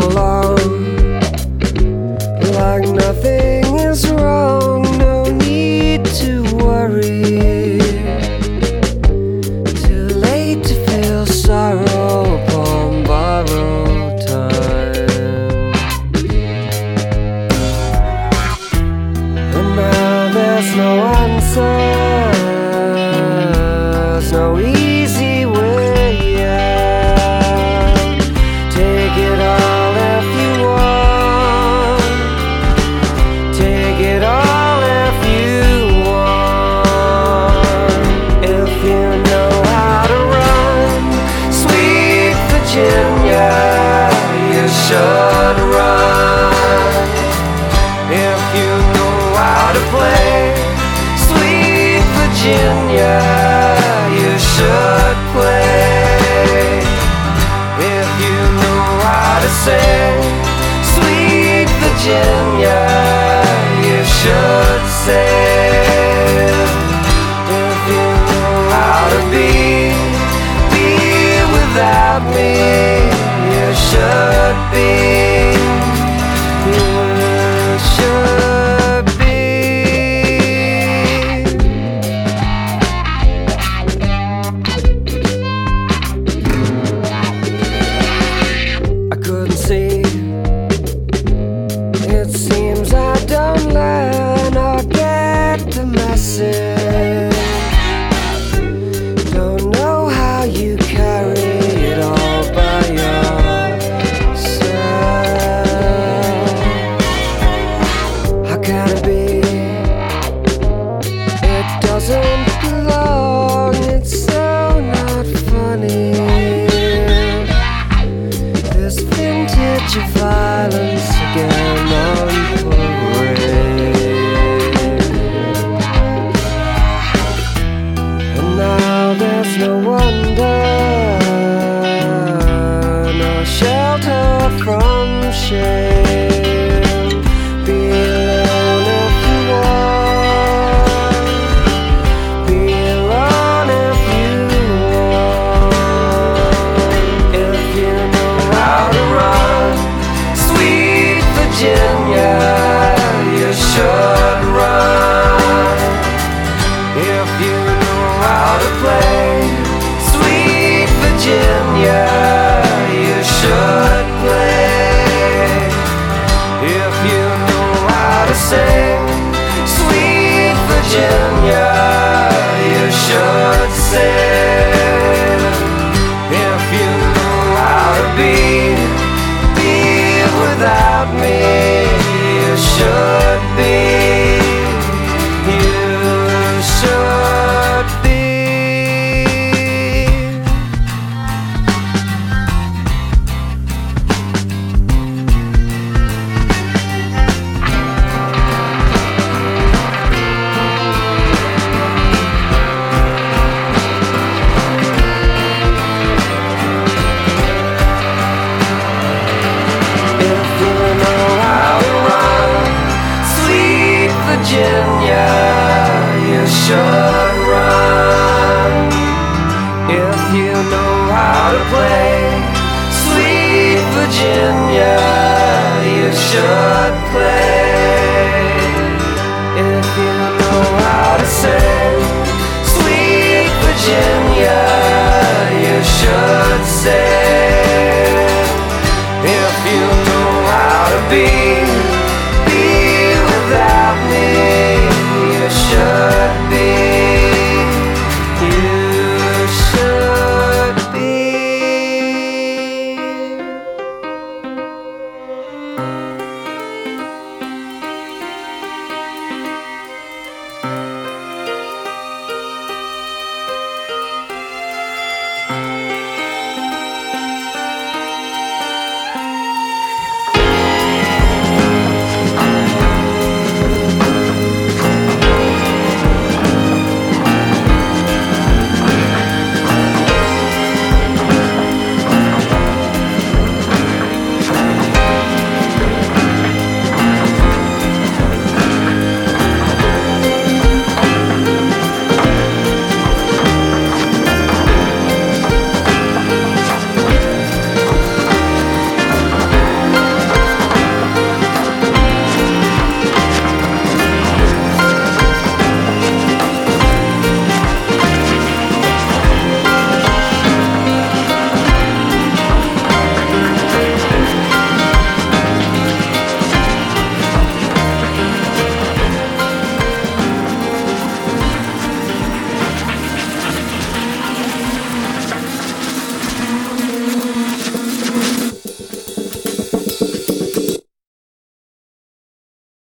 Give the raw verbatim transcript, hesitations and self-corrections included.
along like nothing is wrong. No need to worry, too late to feel sorrow upon borrowed time. And now there's no answers, no easy way out. Take it all if you want, take it all if you want. If you know how to run, sweet Virginia, you should run. If you know how to play, sweet Virginia, you should play. If you know how to sing, sweet Virginia, you should sing. If you know how to be, be without me, you should be, you should be. I couldn't see, it seems I don't learn or get the message. Don't know how you carry it all by yourself. How can it be? It doesn't belong, it's so not funny. This vintage of violence again on parade. And now there's no wonder, no shelter from shame. Be alone if you want, be alone if you want. If you know how to run, sweet Virginia, you should run. If you know how to play, sweet Virginia, you should play. If you know how to sing, sweet Virginia, you should sing. If you know how to be, be without me, you should be, you should be. If you know how to run, sweet Virginia, you should run. If you know how to play, sweet Virginia, you should play. If you know how to sing, sweet Virginia, you should sing. If you know how to be,